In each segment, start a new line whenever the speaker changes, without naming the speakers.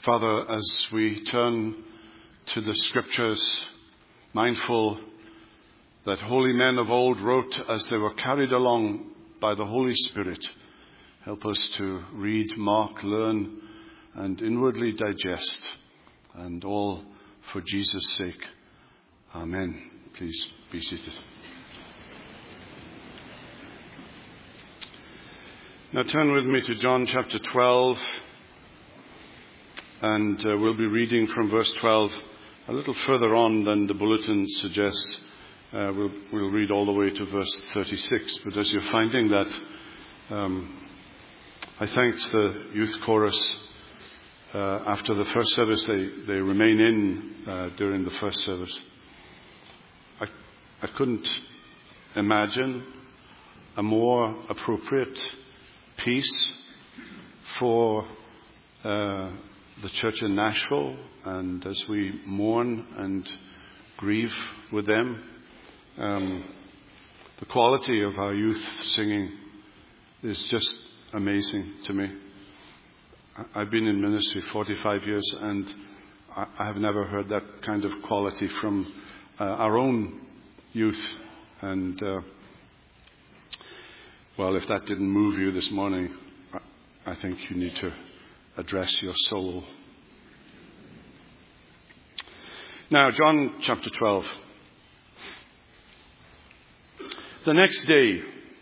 Father, as we turn to the Scriptures, mindful that holy men of old wrote as they were carried along by the Holy Spirit, help us to read, mark, learn, and inwardly digest, and all for Jesus' sake. Amen. Please be seated. Now turn with me to John chapter 12, and we'll be reading from verse 12 a little further on than the bulletin suggests. We'll read all the way to verse 36, but as you're finding that, I thanked the youth chorus after the first service. They remain in during the first service. I couldn't imagine a more appropriate piece for the church in Nashville, and as we mourn and grieve with them. The quality of our youth singing is just amazing to me. I've been in ministry 45 years, and I have never heard that kind of quality from our own youth. And well, if that didn't move you this morning, I think you need to address your soul. Now, John chapter 12. The next day,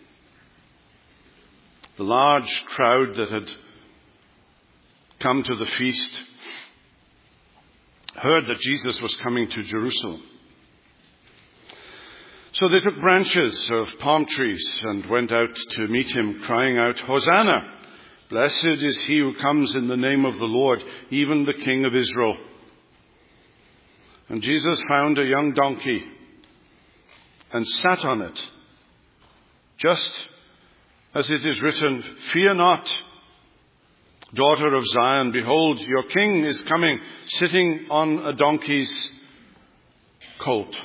the large crowd that had come to the feast heard that Jesus was coming to Jerusalem. So they took branches of palm trees and went out to meet him, crying out, "Hosanna! Blessed is he who comes in the name of the Lord, even the King of Israel." And Jesus found a young donkey and sat on it, just as it is written, "Fear not, daughter of Zion, behold, your king is coming, sitting on a donkey's colt."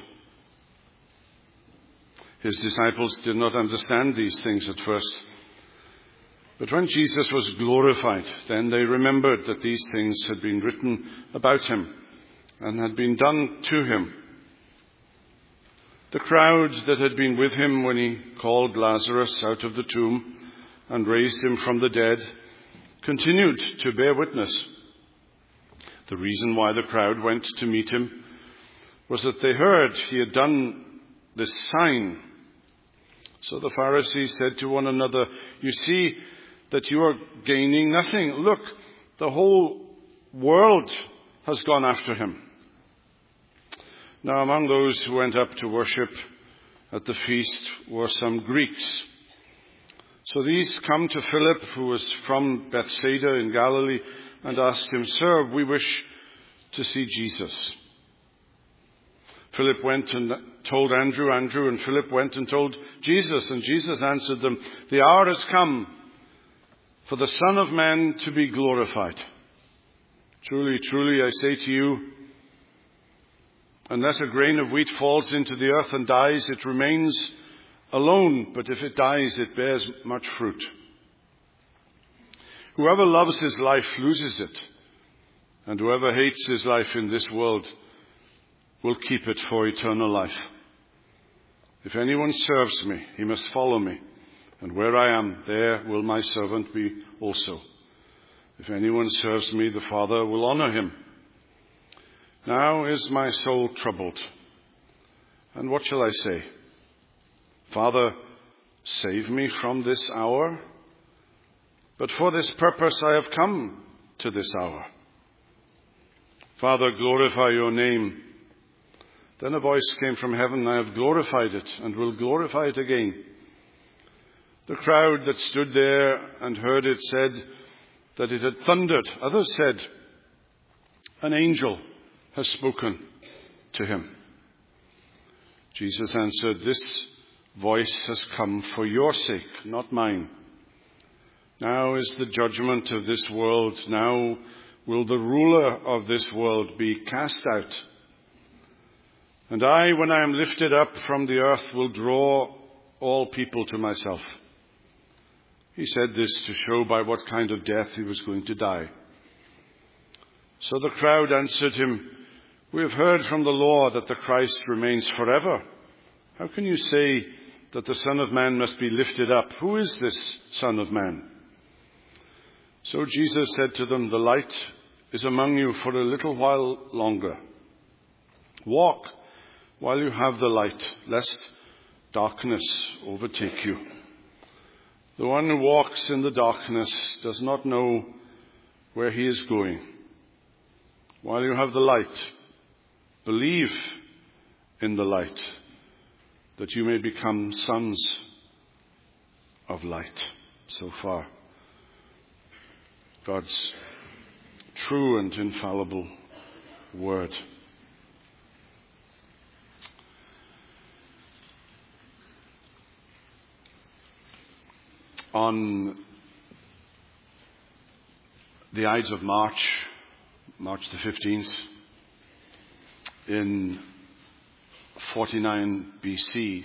His disciples did not understand these things at first. But when Jesus was glorified, then they remembered that these things had been written about him and had been done to him. The crowd that had been with him when he called Lazarus out of the tomb and raised him from the dead continued to bear witness. The reason why the crowd went to meet him was that they heard he had done this sign. So the Pharisees said to one another, "You see that you are gaining nothing. Look, the whole world has gone after him." Now among those who went up to worship at the feast were some Greeks. So these come to Philip, who was from Bethsaida in Galilee, and asked him, "Sir, we wish to see Jesus." Philip went and told Andrew, and Philip went and told Jesus, and Jesus answered them, "The hour has come for the Son of Man to be glorified. Truly, truly, I say to you, unless a grain of wheat falls into the earth and dies, it remains alone, but if it dies, it bears much fruit. Whoever loves his life loses it, and whoever hates his life in this world will keep it for eternal life. If anyone serves me, he must follow me, and where I am, there will my servant be also. If anyone serves me, the Father will honor him. Now is my soul troubled, and what shall I say? Father, save me from this hour? But for this purpose I have come to this hour. Father, glorify your name." Then a voice came from heaven, "I have glorified it and will glorify it again." The crowd that stood there and heard it said that it had thundered. Others said, "An angel has spoken to him." Jesus answered, "This voice has come for your sake, not mine. Now is the judgment of this world. Now will the ruler of this world be cast out. And I, when I am lifted up from the earth, will draw all people to myself." He said this to show by what kind of death he was going to die. So the crowd answered him, "We have heard from the law that the Christ remains forever. How can you say that the Son of Man must be lifted up? Who is this Son of Man?" So Jesus said to them, "The light is among you for a little while longer. Walk while you have the light, lest darkness overtake you. The one who walks in the darkness does not know where he is going. While you have the light, believe in the light, that you may become sons of light." So far, God's true and infallible word. On the Ides of March the 15th, in 49 BC,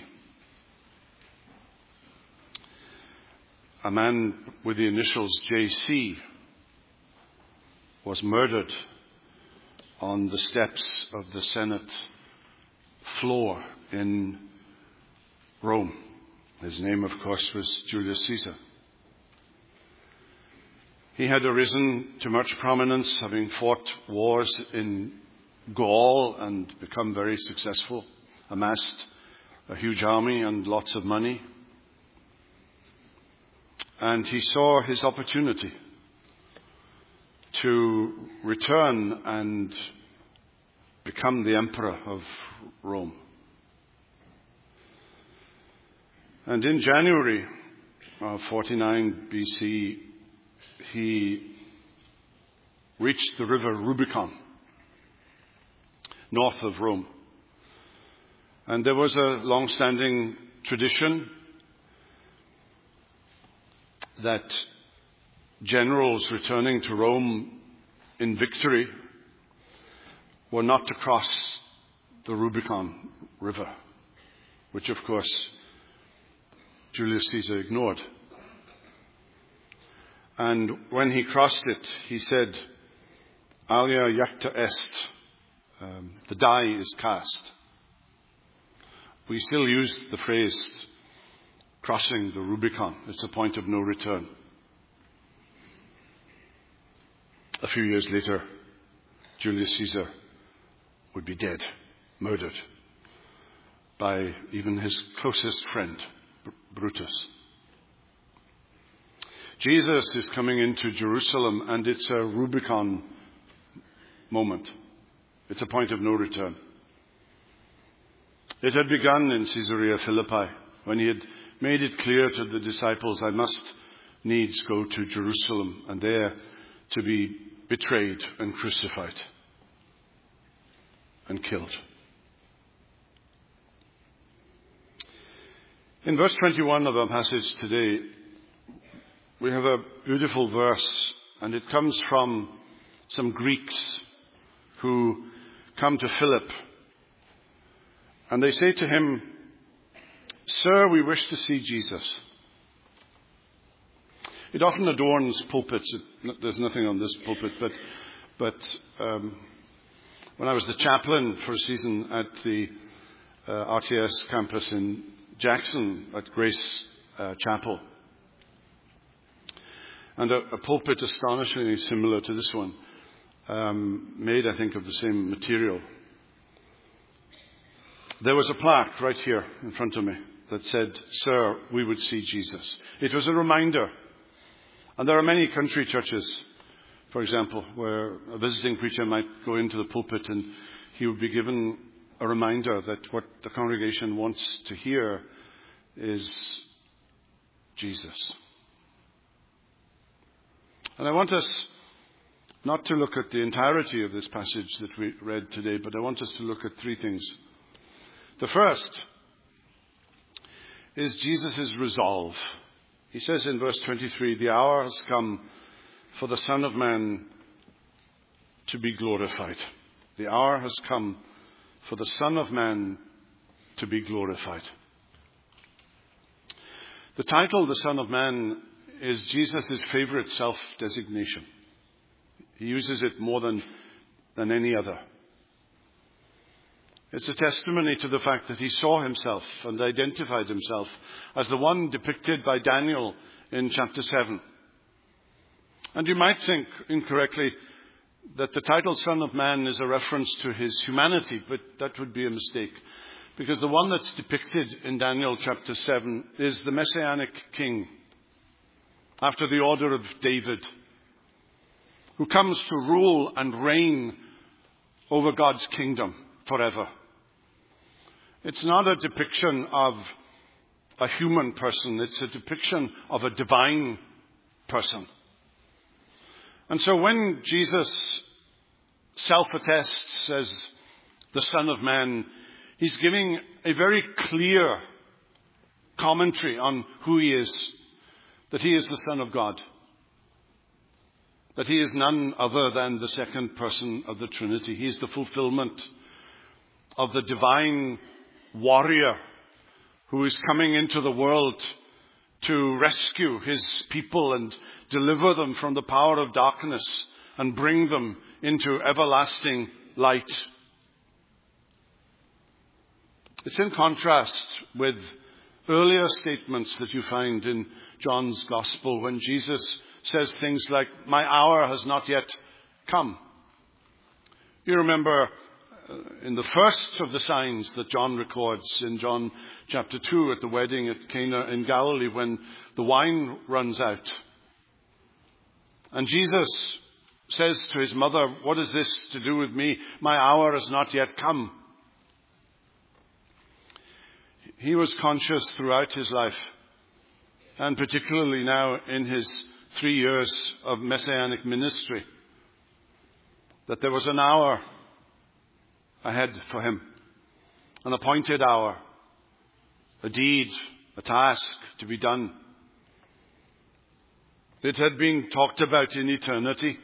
a man with the initials JC was murdered on the steps of the Senate floor in Rome. His name, of course, was Julius Caesar. He had arisen to much prominence, having fought wars in Gaul and become very successful, amassed a huge army and lots of money. And he saw his opportunity to return and become the emperor of Rome. And in January of 49 BC, he reached the river Rubicon, north of Rome. And there was a long-standing tradition that generals returning to Rome in victory were not to cross the Rubicon River, which of course Julius Caesar ignored. And when he crossed it, he said, "Alia jacta est," the die is cast. We still use the phrase crossing the Rubicon. It's a point of no return. A few years later, Julius Caesar would be dead, murdered by even his closest friend, Brutus. Jesus is coming into Jerusalem, and it's a Rubicon moment. It's a point of no return. It had begun in Caesarea Philippi, when he had made it clear to the disciples, "I must needs go to Jerusalem, and there to be betrayed and crucified and killed." In verse 21 of our passage today, we have a beautiful verse, and it comes from some Greeks who come to Philip. And they say to him, "Sir, we wish to see Jesus." It often adorns pulpits. There's nothing on this pulpit, but when I was the chaplain for a season at the RTS campus in Jackson at Grace Chapel, and a pulpit astonishingly similar to this one, made, I think, of the same material. There was a plaque right here in front of me that said, "Sir, we would see Jesus." It was a reminder. And there are many country churches, for example, where a visiting preacher might go into the pulpit and he would be given a reminder that what the congregation wants to hear is Jesus. And I want us not to look at the entirety of this passage that we read today, but I want us to look at three things. The first is Jesus' resolve. He says in verse 23, "The hour has come for the Son of Man to be glorified." The hour has come for the Son of Man to be glorified. The title, the Son of Man, is Jesus' favorite self-designation. He uses it more than than any other. It's a testimony to the fact that he saw himself and identified himself as the one depicted by Daniel in chapter 7. And you might think incorrectly that the title Son of Man is a reference to his humanity, but that would be a mistake. Because the one that's depicted in Daniel chapter 7 is the Messianic king, after the order of David, who comes to rule and reign over God's kingdom forever. It's not a depiction of a human person. It's a depiction of a divine person. And so when Jesus self-attests as the Son of Man, he's giving a very clear commentary on who he is, that he is the Son of God, that he is none other than the second person of the Trinity. He is the fulfillment of the divine warrior who is coming into the world to rescue his people and deliver them from the power of darkness and bring them into everlasting light. It's in contrast with earlier statements that you find in John's Gospel when Jesus says things like, "My hour has not yet come." You remember in the first of the signs that John records in John chapter 2 at the wedding at Cana in Galilee when the wine runs out. And Jesus says to his mother, "What is this to do with me? My hour has not yet come." He was conscious throughout his life, and particularly now in his 3 years of messianic ministry, that there was an hour ahead for him, an appointed hour, a deed, a task to be done. It had been talked about in eternity,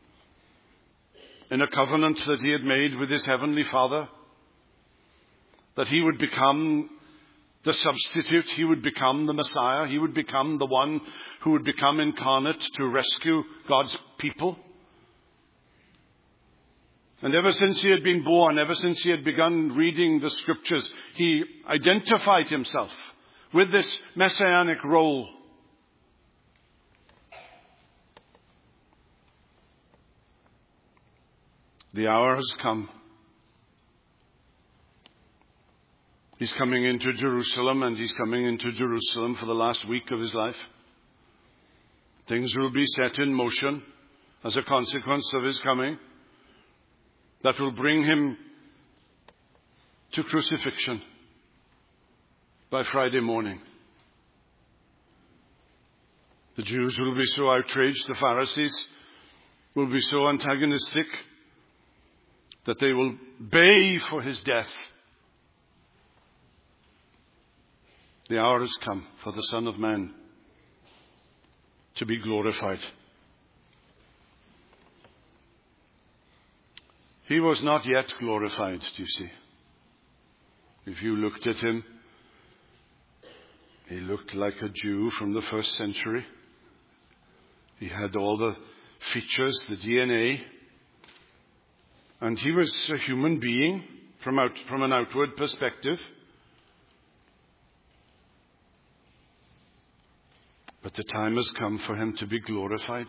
in a covenant that he had made with his heavenly Father, that he would become the substitute, he would become the Messiah, he would become the one who would become incarnate to rescue God's people. And ever since he had been born, ever since he had begun reading the Scriptures, he identified himself with this messianic role. The hour has come. He's coming into Jerusalem, and he's coming into Jerusalem for the last week of his life. Things will be set in motion as a consequence of his coming that will bring him to crucifixion by Friday morning. The Jews will be so outraged, the Pharisees will be so antagonistic that they will bay for his death. The hour has come for the Son of Man to be glorified. He was not yet glorified, do you see? If you looked at him, he looked like a Jew from the first century. He had all the features, the DNA. And he was a human being from an outward perspective. But the time has come for him to be glorified.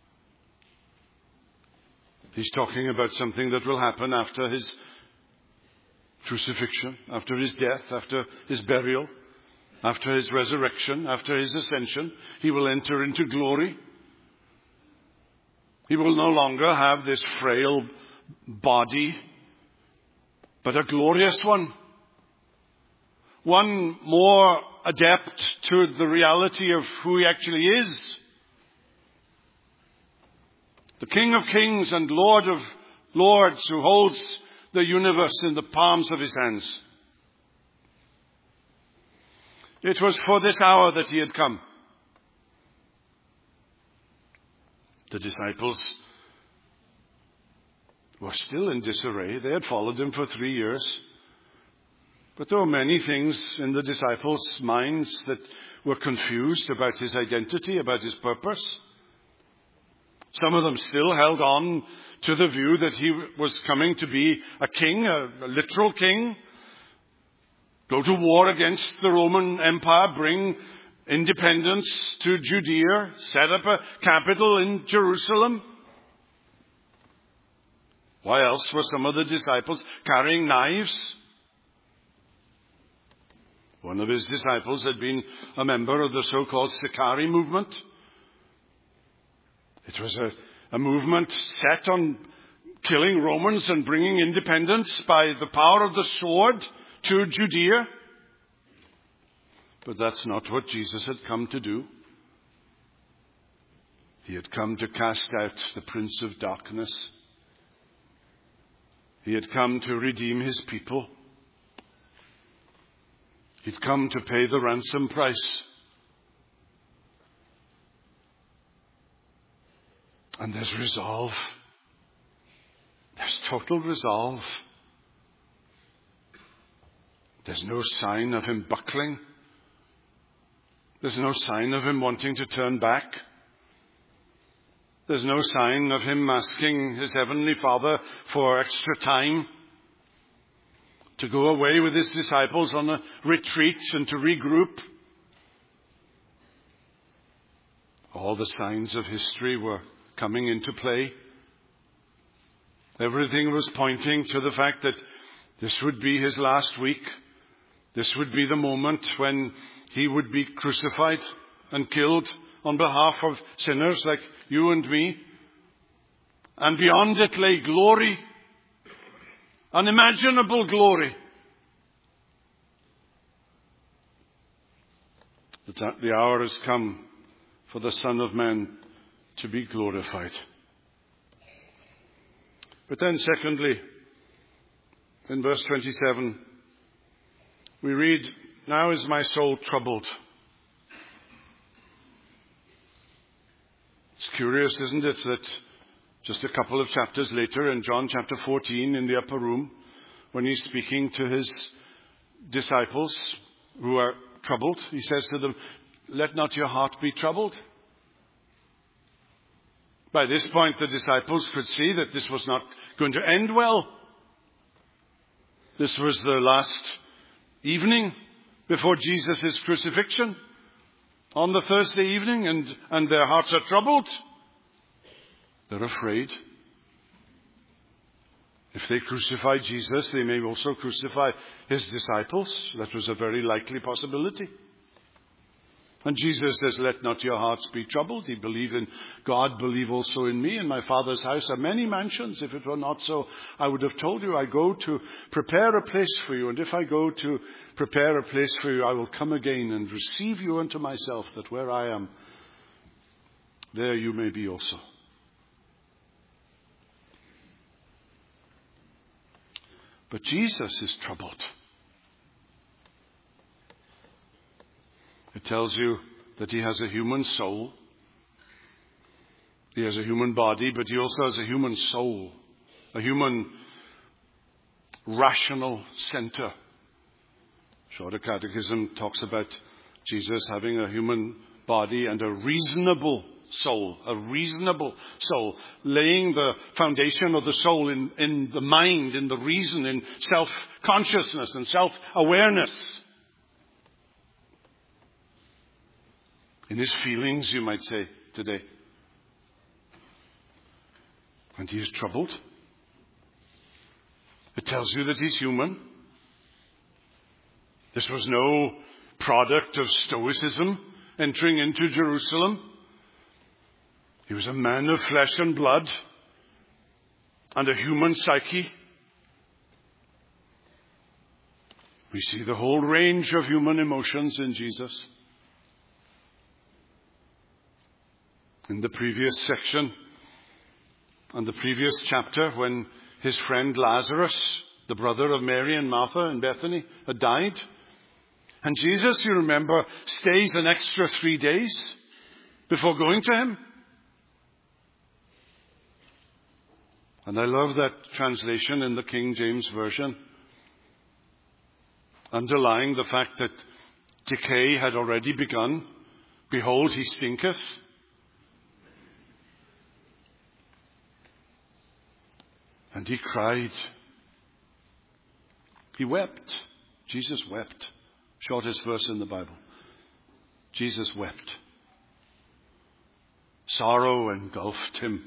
He's talking about something that will happen after his crucifixion, after his death, after his burial, after his resurrection, after his ascension. He will enter into glory. He will no longer have this frail body, but a glorious one. One more adept to the reality of who he actually is. The King of Kings and Lord of Lords who holds the universe in the palms of his hands. It was for this hour that he had come. The disciples were still in disarray. They had followed him for 3 years. But there were many things in the disciples' minds that were confused about his identity, about his purpose. Some of them still held on to the view that he was coming to be a king, a literal king, go to war against the Roman Empire, bring independence to Judea, set up a capital in Jerusalem. Why else were some of the disciples carrying knives? One of his disciples had been a member of the so-called Sicarii movement. It was a movement set on killing Romans and bringing independence by the power of the sword to Judea. But that's not what Jesus had come to do. He had come to cast out the prince of darkness. He had come to redeem his people. He'd come to pay the ransom price. And there's resolve. There's total resolve. There's no sign of him buckling. There's no sign of him wanting to turn back. There's no sign of him asking his heavenly Father for extra time to go away with his disciples on a retreat and to regroup. All the signs of history were coming into play. Everything was pointing to the fact that this would be his last week. This would be the moment when he would be crucified and killed on behalf of sinners like you and me. And beyond it lay glory, unimaginable glory. The hour has come for the Son of Man to be glorified. But then secondly, in verse 27, we read, "Now is my soul troubled." It's curious, isn't it, that just a couple of chapters later in John chapter 14 in the upper room, when he's speaking to his disciples who are troubled, he says to them, "Let not your heart be troubled." By this point, the disciples could see that this was not going to end well. This was the last evening before Jesus' crucifixion on the Thursday evening, and their hearts are troubled. They're afraid. If they crucify Jesus, they may also crucify his disciples. That was a very likely possibility. And Jesus says, "Let not your hearts be troubled. Ye believe in God, believe also in me. In my Father's house are many mansions. If it were not so, I would have told you. I go to prepare a place for you. And if I go to prepare a place for you, I will come again and receive you unto myself, that where I am, there you may be also." But Jesus is troubled. It tells you that he has a human soul. He has a human body, but he also has a human soul, a human rational center. Shorter Catechism talks about Jesus having a human body and a reasonable soul, laying the foundation of the soul in the mind, in the reason, in self-consciousness and self-awareness. In his feelings, you might say today. And he is troubled. It tells you that he's human. This was no product of Stoicism entering into Jerusalem. He was a man of flesh and blood and a human psyche. We see the whole range of human emotions in Jesus. In the previous section and the previous chapter, when his friend Lazarus, the brother of Mary and Martha in Bethany, had died. And Jesus, you remember, stays an extra 3 days before going to him. And I love that translation in the King James Version, underlying the fact that decay had already begun. Behold, he stinketh. And he cried. He wept. Jesus wept. Shortest verse in the Bible. Jesus wept. Sorrow engulfed him.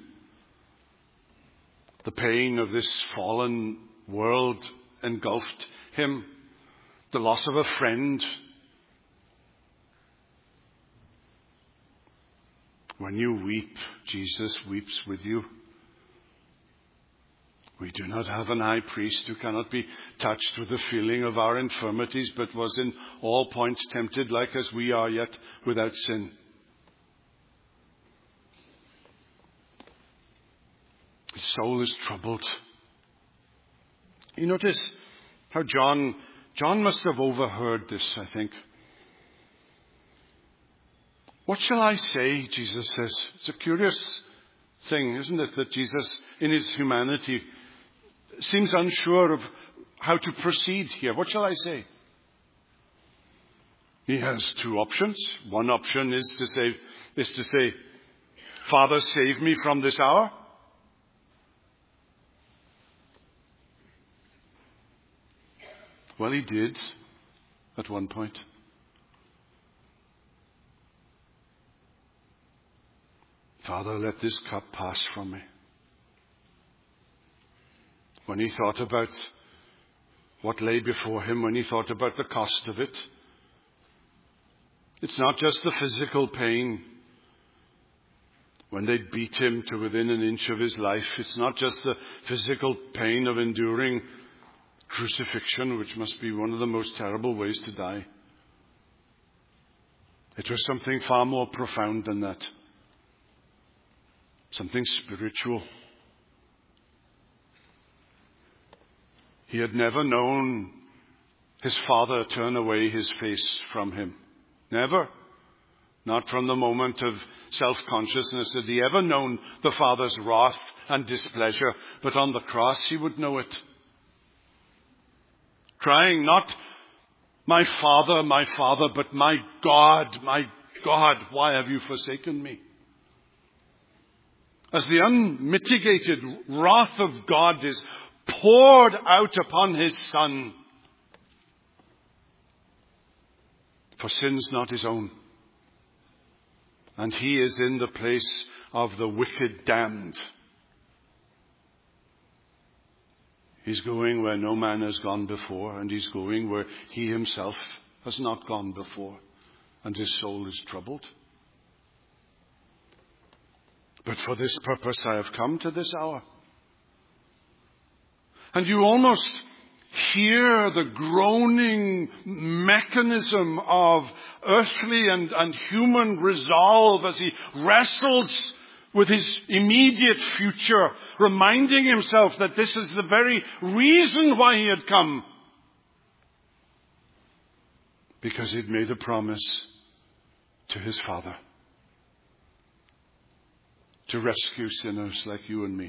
The pain of this fallen world engulfed him. The loss of a friend. When you weep, Jesus weeps with you. We do not have an high priest who cannot be touched with the feeling of our infirmities, but was in all points tempted like as we are, yet without sin. His soul is troubled. You notice how John must have overheard this, I think. What shall I say, Jesus says. It's a curious thing, isn't it, that Jesus, in his humanity, seems unsure of how to proceed here. What shall I say? He has two options. One option is to say, Father, save me from this hour. Well, he did at one point. Father, let this cup pass from me. When he thought about what lay before him, when he thought about the cost of it, it's not just the physical pain. When they beat him to within an inch of his life, it's not just the physical pain of enduring crucifixion, which must be one of the most terrible ways to die. It was something far more profound than that. Something spiritual. He had never known his Father turn away his face from him. Never. Not from the moment of self-consciousness had he ever known the Father's wrath and displeasure, but on the cross he would know it. Crying not, my Father, but my God, why have you forsaken me? As the unmitigated wrath of God is poured out upon his Son for sins not his own. And he is in the place of the wicked damned. He's going where no man has gone before, and he's going where he himself has not gone before, and his soul is troubled. But for this purpose I have come to this hour. And you almost hear the groaning mechanism of earthly and human resolve as he wrestles with his immediate future, reminding himself that this is the very reason why he had come. Because he'd made a promise to his Father to rescue sinners like you and me.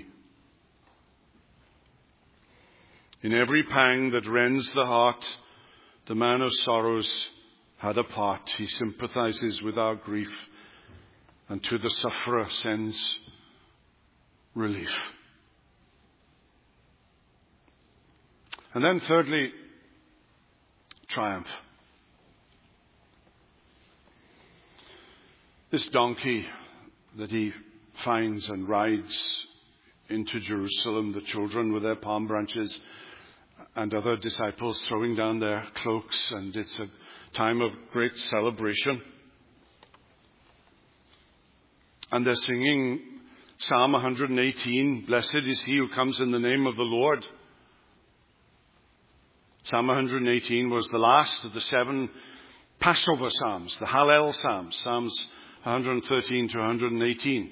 In every pang that rends the heart, the man of sorrows had a part. He sympathizes with our grief, and to the sufferer sends relief. And then thirdly, triumph. This donkey that he finds and rides into Jerusalem, the children with their palm branches and other disciples throwing down their cloaks, and it's a time of great celebration. And they're singing Psalm 118, blessed is he who comes in the name of the Lord. Psalm 118 was the last of the 7 Passover Psalms, the Hallel Psalms, Psalms 113 to 118.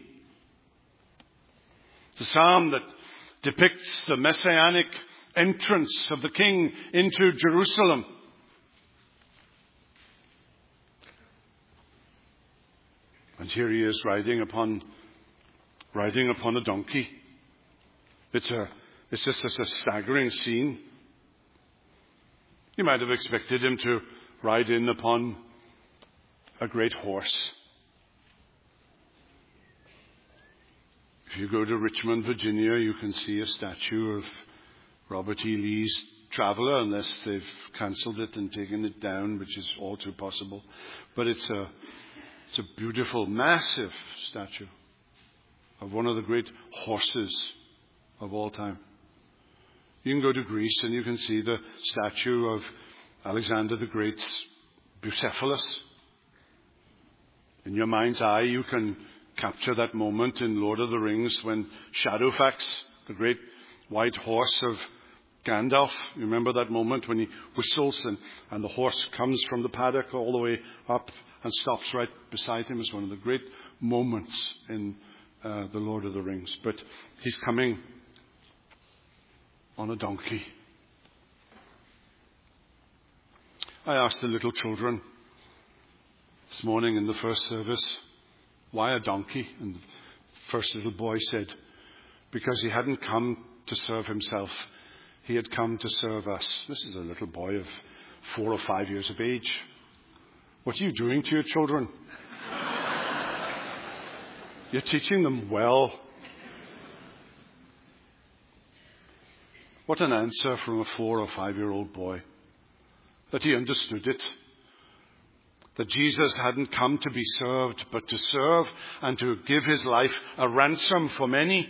The psalm that depicts the messianic entrance of the King into Jerusalem. And here he is riding upon a donkey. It's just a staggering scene. You might have expected him to ride in upon a great horse. If you go to Richmond, Virginia, you can see a statue of Robert E. Lee's Traveller, unless they've cancelled it and taken it down, which is all too possible. But it's a beautiful, massive statue of one of the great horses of all time. You can go to Greece and you can see the statue of Alexander the Great's Bucephalus. In your mind's eye, you can capture that moment in Lord of the Rings when Shadowfax, the great white horse of Gandalf, you remember that moment when he whistles and the horse comes from the paddock all the way up and stops right beside him. It's one of the great moments in the Lord of the Rings. But he's coming on a donkey. I asked the little children this morning in the first service, why a donkey? And the first little boy said, because he hadn't come to serve himself. He had come to serve us. This is a little boy of 4 or 5 years of age. What are you doing to your children? You're teaching them well. What an answer from a 4 or 5-year-old boy. That he understood it. That Jesus hadn't come to be served, but to serve and to give his life a ransom for many.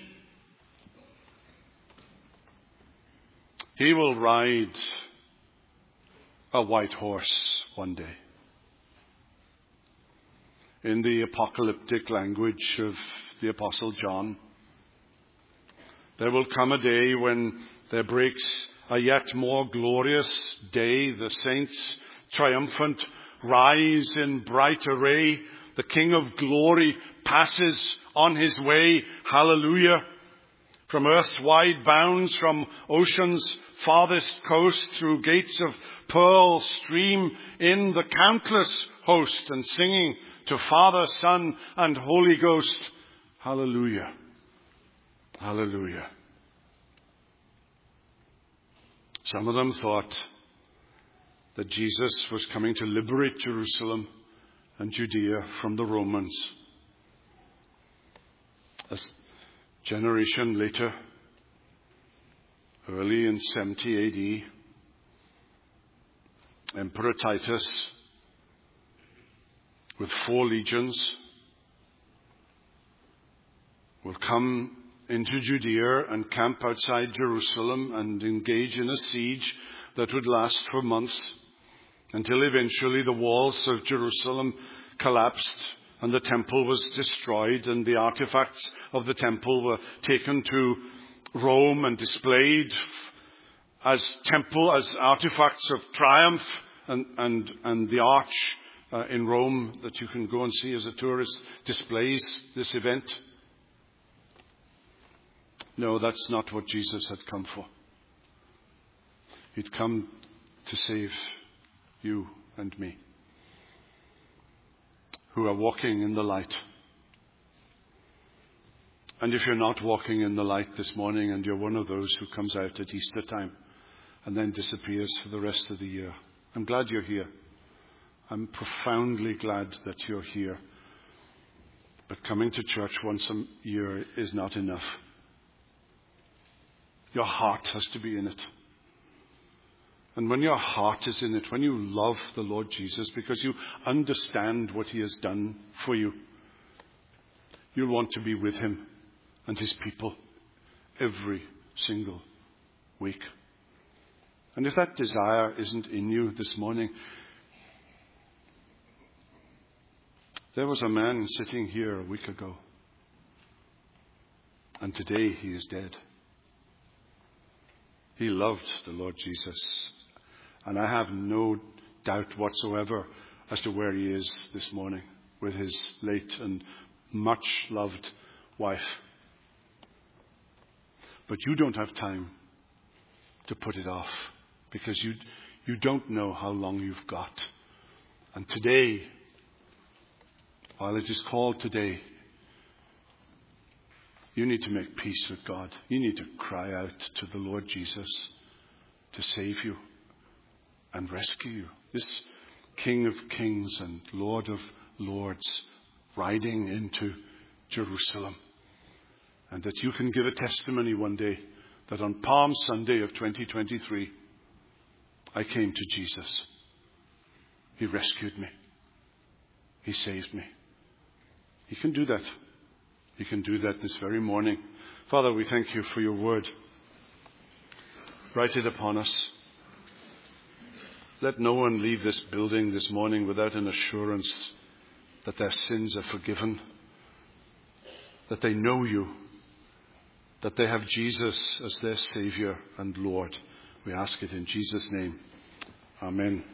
He will ride a white horse one day. In the apocalyptic language of the Apostle John, there will come a day when there breaks a yet more glorious day. The saints, triumphant, rise in bright array. The King of glory passes on his way. Hallelujah. From earth's wide bounds, from ocean's farthest coast, through gates of pearl stream in the countless host, and singing to Father, Son, and Holy Ghost. Hallelujah. Hallelujah. Some of them thought that Jesus was coming to liberate Jerusalem and Judea from the Romans. A generation later, early in 70 AD, Emperor Titus, with 4 legions, will come into Judea and camp outside Jerusalem and engage in a siege that would last for months, until eventually the walls of Jerusalem collapsed and the temple was destroyed, and the artifacts of the temple were taken to Rome and displayed as artifacts of triumph, and the arch in Rome that you can go and see as a tourist displays this event. No, that's not what Jesus had come for. He'd come to save you and me, who are walking in the light. And if you're not walking in the light this morning, and you're one of those who comes out at Easter time and then disappears for the rest of the year, I'm glad you're here. I'm profoundly glad that you're here. But coming to church once a year is not enough. Your heart has to be in it. And when your heart is in it, when you love the Lord Jesus because you understand what he has done for you, you'll want to be with him and his people every single week. And if that desire isn't in you this morning, there was a man sitting here a week ago, and today he is dead. He loved the Lord Jesus, and I have no doubt whatsoever as to where he is this morning with his late and much loved wife. But you don't have time to put it off, because you don't know how long you've got. And today, while it is called today, you need to make peace with God. You need to cry out to the Lord Jesus to save you and rescue you. This King of Kings and Lord of Lords riding into Jerusalem and that you can give a testimony one day that on Palm Sunday of 2023, I came to Jesus. He rescued me. He saved me. He can do that. He can do that this very morning. Father, we thank you for your word. Write it upon us. Let no one leave this building this morning without an assurance that their sins are forgiven, that they know you, that they have Jesus as their Savior and Lord. We ask it in Jesus' name. Amen.